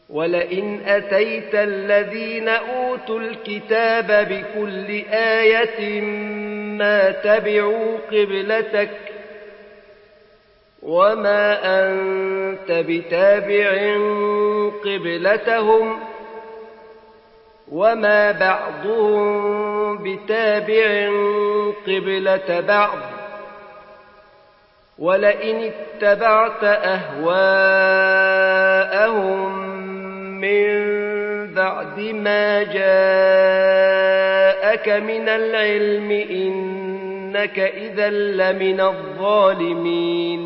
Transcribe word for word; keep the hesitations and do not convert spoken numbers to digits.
ولئن أتيت الذين أوتوا الكتاب بكل آية ما تبعوا قبلتك وما أنت بتابع قبلتهم وما بعضهم بتابع قبلة بعض ولئن اتبعت أهواءهم من بعد ما جاءك من العلم إنك إذا لمن الظالمين